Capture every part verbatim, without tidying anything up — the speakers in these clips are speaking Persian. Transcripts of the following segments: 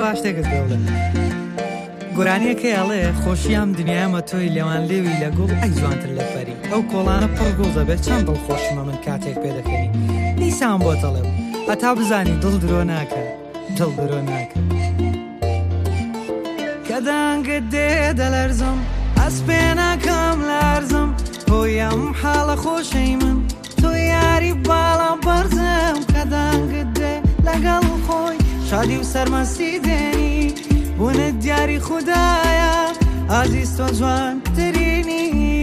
باش تێکت بێڵێ گۆرانیەکەی ئەڵێ خۆشیام دنیامە تۆی لێوان لێوی لە گوڵ ئەی جوانتر لە فەری ئەو کۆڵانە پڕ گوڵ دەبێت چەند دڵخۆشمە من کاتێک پێ دەکەنی دیسان بۆ تەڵێم هەتا بزانی دڵ درۆ ناکە دڵ درۆ ناکە کە دانگت دێ دەلەرزم ئەس پێ ناکەم لارزم تۆی ئەم حاڵە خۆشەی من تۆ یاری باڵا بەرزم کە دانگت دێ لەگەڵ خۆی شادی و سەرمەستی دێنی بوونت دیاری خوددایە ئازیز تۆ جوان ترینی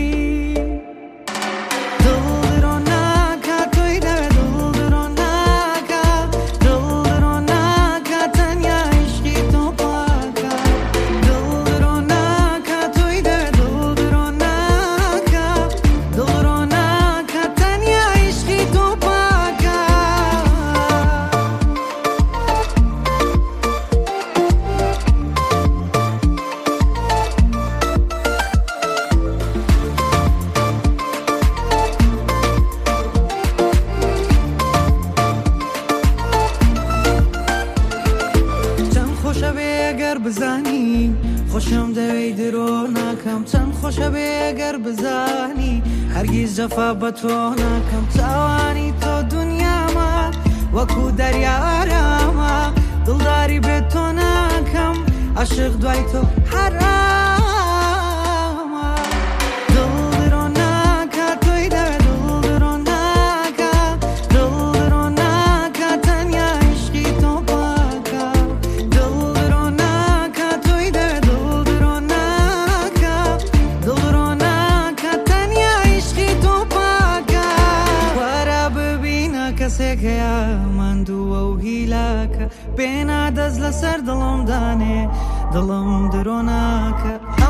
بزانی خۆشم دەوێی درۆ ناکەم چەند خۆشە بێ ئەگەر بزانی هەرگیز جەفا بە تۆ ناکەم چاوانی تۆ دنیامە وەکو دەریا ئارامە دڵداری بێت تۆ ناکەم عاشق دوای تۆ حرامە دڵ درۆ ناکە تۆی دەوێت دڵ درۆ ناکە دڵ درۆ ناکە تەنیا عیشقی تۆ پاکە دڵ درۆ ناکە تۆی دەوێت دڵ درۆ ناکە دڵ درۆ ناکە تەنیا عیشقی تۆ پاکە وەرە ببینە کەسێک هەیە ماندووە و هیلاکە پێنا دەست لەسەر دڵم دانێ دڵم درۆ ناکە